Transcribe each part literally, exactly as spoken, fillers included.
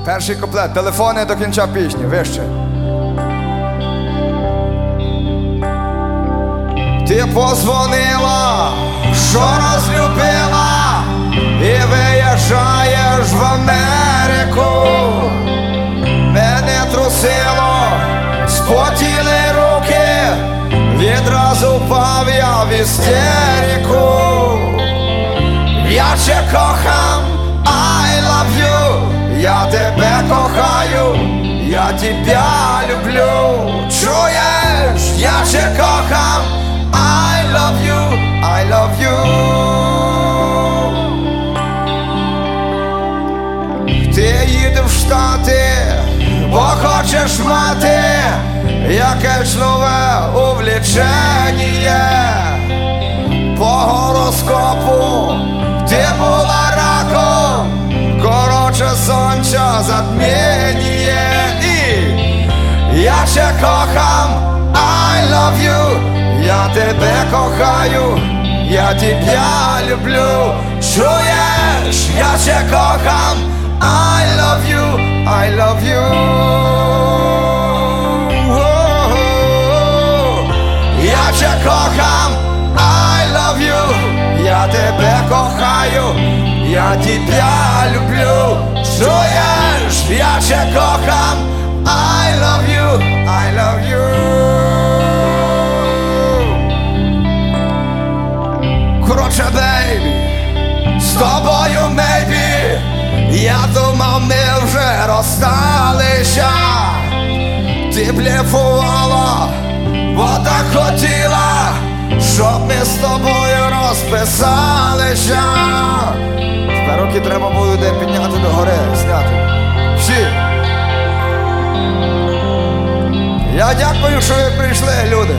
Перший куплет. Телефони до кінця пісні. Вище. Ти позвонила, що розлюбила, і виїжджаєш в Америку. Мене трусило, спотіли руки, відразу впав я в істерику. Я ще кохам, I love you, я тебе кохаю, я тебя люблю. Чуєш, я ще кохам, I love you, I love you. Ти їдеш в Штати, бо хочеш мати якесь нове увлечення. По гороскопу ти була раком, короче, сонця затміння. І я ще кохам, I love you, я тебе кохаю, я тебя люблю. Чуєш, я ще кохам, I love you, I love you. Я ще кохам, I love you, я тебе кохаю, я тебя люблю. Чуєш, я ще кохам, I love you, I love you. Короче, бейбі, з тобою, мейбі, я думав, ми вже розсталися. Ти блефувала, бо так хотіла, щоб ми з тобою розписалися. Тепер руки треба буде підняти догори, зняти. Всі. Я дякую, що ви прийшли, люди.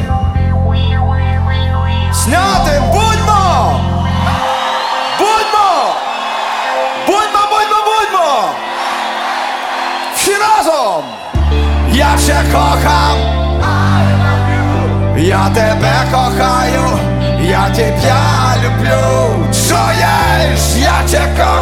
Зняти, будьмо! Будьмо! Будьмо, будьмо, будьмо! Всі разом! Я ще кохам, я тебе кохаю, я тебя люблю. Чуєш, я ще кохам.